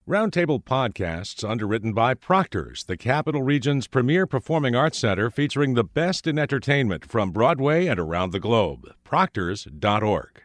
Roundtable Podcasts, underwritten by Proctor's, the Capital Region's premier performing arts center featuring the best in entertainment from Broadway and around the globe. Proctors.org.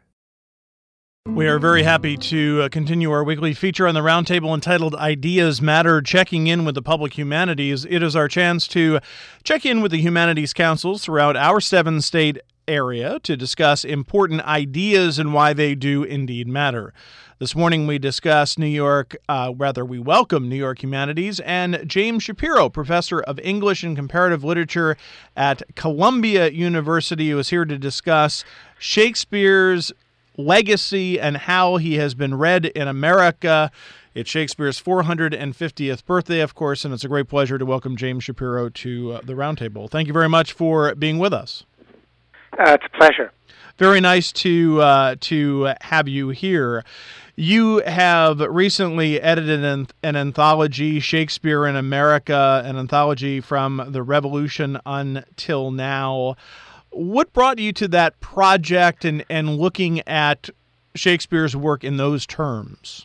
We are very happy to continue our weekly feature on the Roundtable entitled Ideas Matter, checking in with the public humanities. It is our chance to check in with the humanities councils throughout our 7-state area to discuss important ideas and why they do indeed matter. This morning we discuss we welcome New York Humanities, and James Shapiro, professor of English and Comparative Literature at Columbia University, who is here to discuss Shakespeare's legacy and how he has been read in America. It's Shakespeare's 450th birthday, of course, and it's a great pleasure to welcome James Shapiro to the Roundtable. Thank you very much for being with us. It's a pleasure. Very nice to have you here. You have recently edited an anthology, Shakespeare in America, an anthology from the Revolution until now. What brought you to that project and looking at Shakespeare's work in those terms?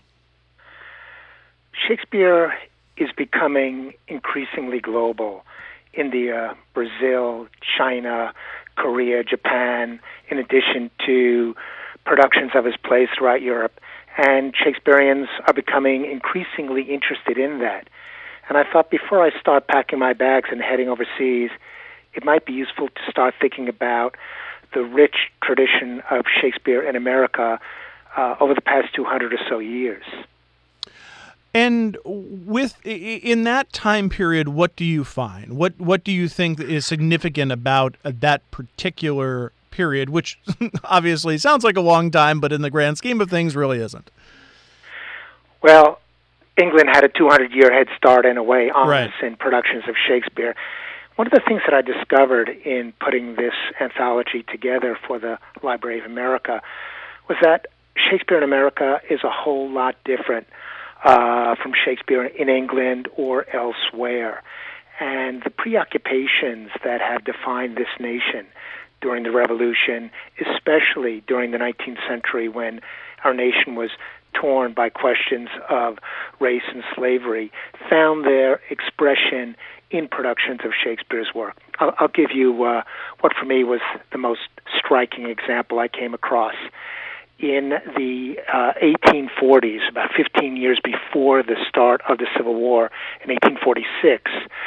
Shakespeare is becoming increasingly global. India, Brazil, China, Korea, Japan, in addition to productions of his plays throughout Europe. And Shakespeareans are becoming increasingly interested in that. And I thought before I start packing my bags and heading overseas, it might be useful to start thinking about the rich tradition of Shakespeare in America over the past 200 or so years. And in that time period, what do you find? What do you think is significant about that particular period, which obviously sounds like a long time, but in the grand scheme of things really isn't? Well, England had a 200-year head start in a way on us in productions of Shakespeare. One of the things that I discovered in putting this anthology together for the Library of America was that Shakespeare in America is a whole lot different from Shakespeare in England or elsewhere. And the preoccupations that have defined this nation during the Revolution, especially during the 19th century when our nation was torn by questions of race and slavery, found their expression in productions of Shakespeare's work. I'll give you what for me was the most striking example I came across. In the 1840s, about 15 years before the start of the Civil War, in 1846,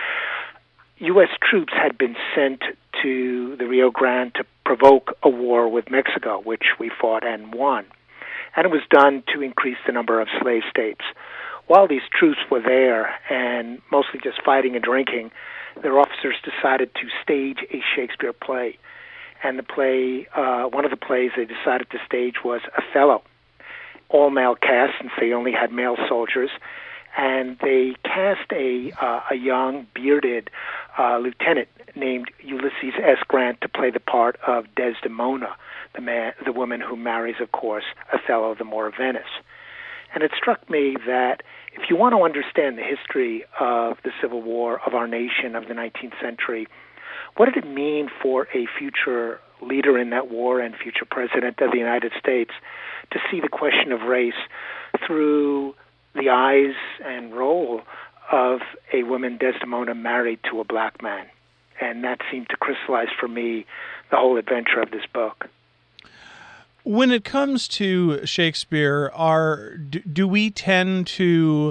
U.S. troops had been sent to the Rio Grande to provoke a war with Mexico, which we fought and won. And it was done to increase the number of slave states. While these troops were there and mostly just fighting and drinking, their officers decided to stage a Shakespeare play. And the play, one of the plays they decided to stage was Othello. All-male cast, since they only had male soldiers. And they cast a young, bearded lieutenant named Ulysses S. Grant to play the part of Desdemona, the woman who marries, of course, Othello, the Moor of Venice. And it struck me that if you want to understand the history of the Civil War of our nation of the 19th century, what did it mean for a future leader in that war and future president of the United States to see the question of race through the eyes and role of a woman, Desdemona, married to a black man? And that seemed to crystallize for me the whole adventure of this book. When it comes to Shakespeare, do we tend to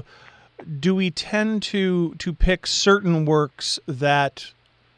pick certain works that,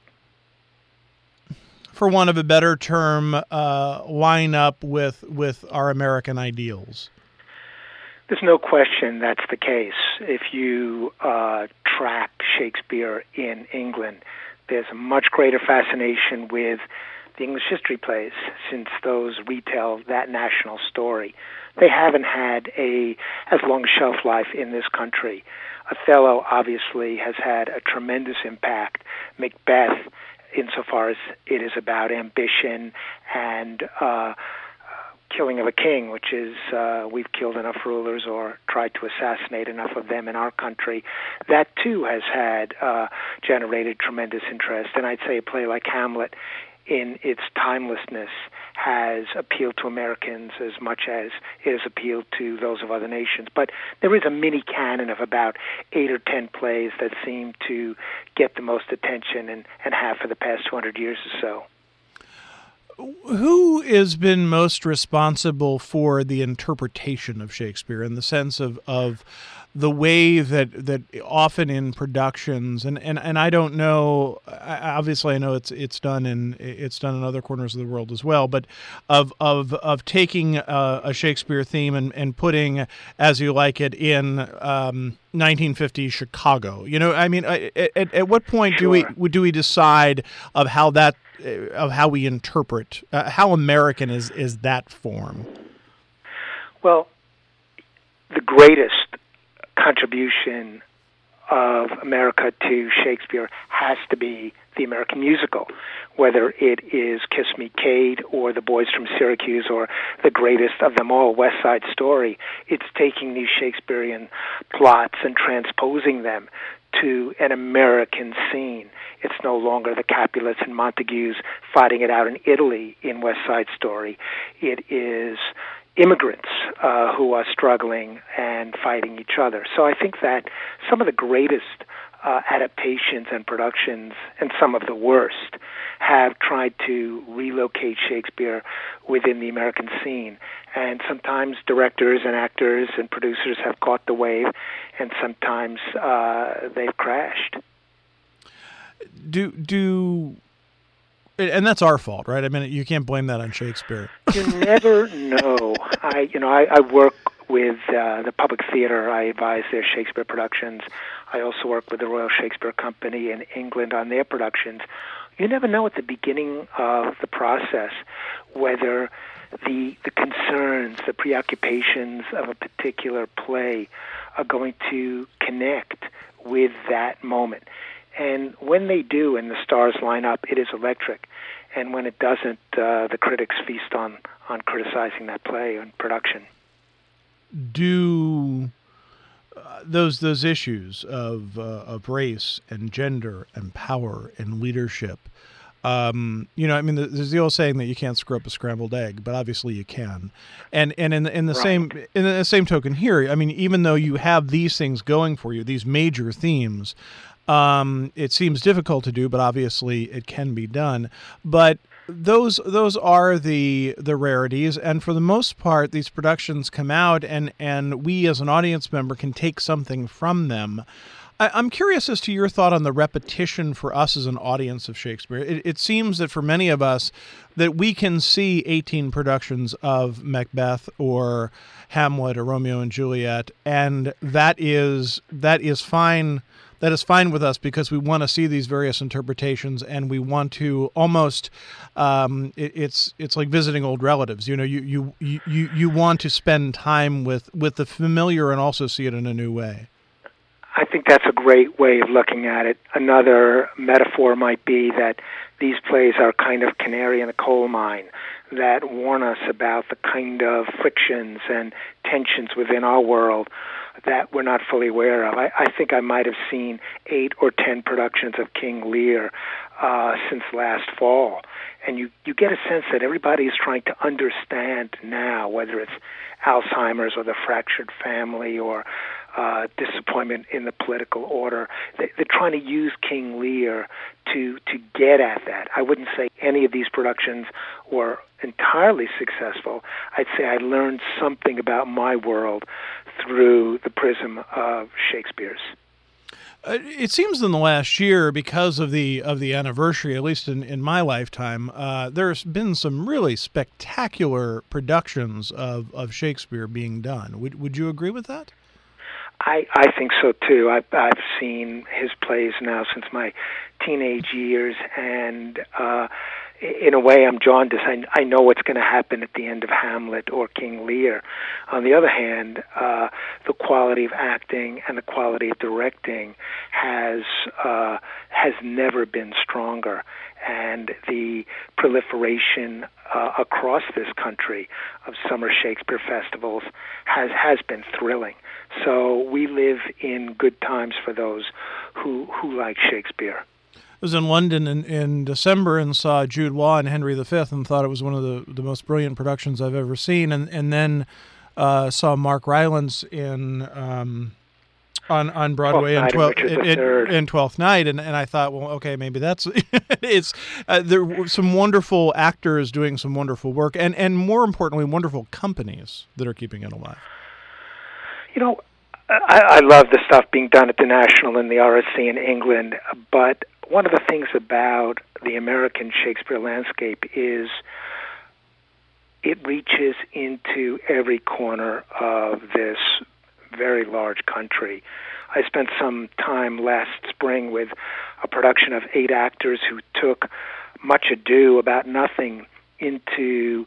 for want of a better term, line up with our American ideals? There's no question that's the case. If you track Shakespeare in England, there's a much greater fascination with the English history plays, since those retell that national story. They haven't had as long a shelf life in this country. Othello obviously has had a tremendous impact. Macbeth, insofar as it is about ambition and killing of a king, which is we've killed enough rulers or tried to assassinate enough of them in our country. That, too, has had generated tremendous interest. And I'd say a play like Hamlet in its timelessness, has appealed to Americans as much as it has appealed to those of other nations. But there is a mini canon of about 8 or 10 plays that seem to get the most attention and have for the past 200 years or so. Who has been most responsible for the interpretation of Shakespeare in the sense of the way that often in productions and I don't know, obviously I know it's done in other corners of the world as well, but of taking a Shakespeare theme and putting As You Like It in 1950s Chicago. You know, I mean, at what point do we decide of how we interpret how American is that form? Well, the greatest contribution of America to Shakespeare has to be the American musical, whether it is Kiss Me, Kate, or The Boys from Syracuse, or the greatest of them all, West Side Story. It's taking these Shakespearean plots and transposing them to an American scene. It's no longer the Capulets and Montagues fighting it out in Italy in West Side Story. It is immigrants who are struggling and fighting each other. So I think that some of the greatest adaptations and productions, and some of the worst, have tried to relocate Shakespeare within the American scene. And sometimes directors and actors and producers have caught the wave, and sometimes they've crashed. And that's our fault, right? I mean, you can't blame that on Shakespeare. You never know. I work with the Public Theatre. I advise their Shakespeare productions. I also work with the Royal Shakespeare Company in England on their productions. You never know at the beginning of the process whether the concerns, the preoccupations of a particular play are going to connect with that moment. And when they do and the stars line up, it is electric. And when it doesn't, the critics feast on criticizing that play and production. Do those issues of race and gender and power and leadership, I mean, there's the old saying that you can't screw up a scrambled egg, but obviously you can. And in the same token here, I mean, even though you have these things going for you, these major themes, it seems difficult to do, but obviously it can be done. But those are the rarities, and for the most part, these productions come out, and we as an audience member can take something from them. I'm curious as to your thought on the repetition for us as an audience of Shakespeare. It seems that for many of us that we can see 18 productions of Macbeth or Hamlet or Romeo and Juliet, and that is fine. That is fine with us because we want to see these various interpretations, and we want to almost it's like visiting old relatives. You know, you want to spend time with the familiar and also see it in a new way. I think that's a great way of looking at it. Another metaphor might be that these plays are kind of canary in a coal mine that warn us about the kind of frictions and tensions within our world that we're not fully aware of. I think I might have seen 8 or 10 productions of King Lear since last fall. And you get a sense that everybody is trying to understand now, whether it's Alzheimer's or the fractured family or disappointment in the political order. They're trying to use King Lear to get at that. I wouldn't say any of these productions were entirely successful. I'd say I learned something about my world through the prism of Shakespeare's. It seems in the last year, because of the anniversary, at least in my lifetime, there's been some really spectacular productions of Shakespeare being done. Would you agree with that? I think so too. I've seen his plays now since my teenage years, and in a way I'm jaundiced. I know what's going to happen at the end of Hamlet or King Lear. On the other hand, the quality of acting and the quality of directing has never been stronger, and the proliferation across this country of summer Shakespeare festivals has been thrilling. So we live in good times for those who like Shakespeare. was in London in December and saw Jude Law and Henry V and thought it was one of the most brilliant productions I've ever seen. And then saw Mark Rylance in on Broadway in Twelfth Night, and I thought, well, okay, maybe that's it's. There were some wonderful actors doing some wonderful work, and more importantly, wonderful companies that are keeping it alive. You know, I love the stuff being done at the National and the RSC in England, but one of the things about the American Shakespeare landscape is it reaches into every corner of this very large country. I spent some time last spring with a production of 8 actors who took Much Ado About Nothing into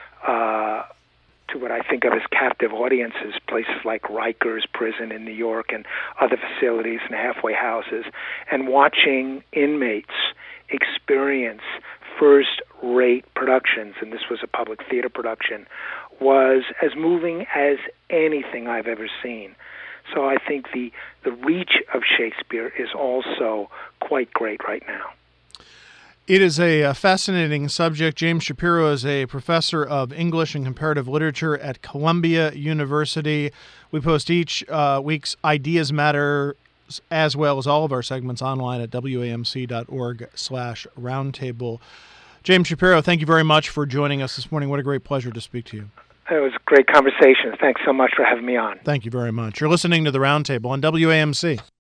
to what I think of as captive audiences, places like Rikers Prison in New York and other facilities and halfway houses, and watching inmates experience first-rate productions, and this was a public theater production, was as moving as anything I've ever seen. So I think the reach of Shakespeare is also quite great right now. It is a fascinating subject. James Shapiro is a professor of English and comparative literature at Columbia University. We post each week's Ideas Matter, as well as all of our segments, online at wamc.org/roundtable. James Shapiro, thank you very much for joining us this morning. What a great pleasure to speak to you. It was a great conversation. Thanks so much for having me on. Thank you very much. You're listening to The Roundtable on WAMC.